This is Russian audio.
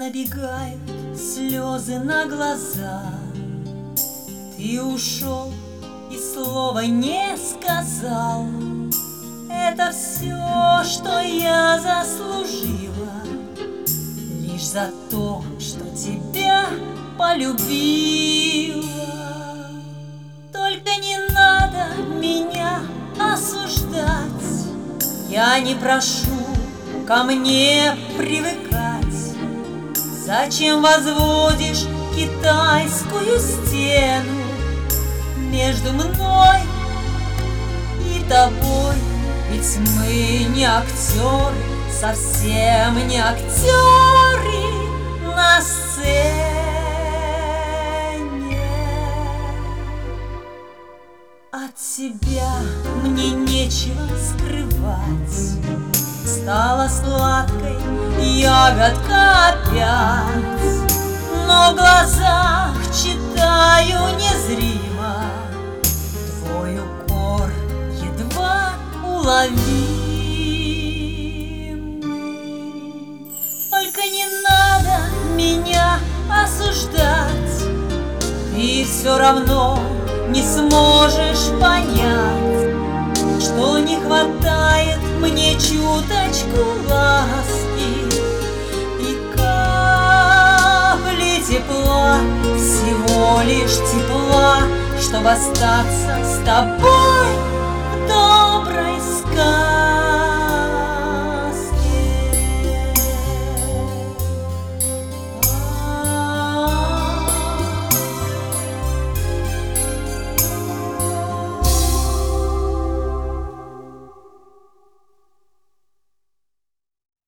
Набегают слезы на глаза. Ты ушел и слова не сказал. Это все, что я заслужила, лишь за то, что тебя полюбила. Только не надо меня осуждать. Я не прошу ко мне привыкать. Зачем возводишь китайскую стену между мной и тобой? Ведь мы не актеры, совсем не актеры на сцене. От тебя мне нечего скрывать. Стала сладкой ягодка опять, но в глазах читаю незримо твой укор едва уловимый. Только не надо меня осуждать. Ты все равно не сможешь понять, что не хватает мне чуточку ласки и капли тепла, всего лишь тепла, чтобы остаться с тобой в доброй сказке.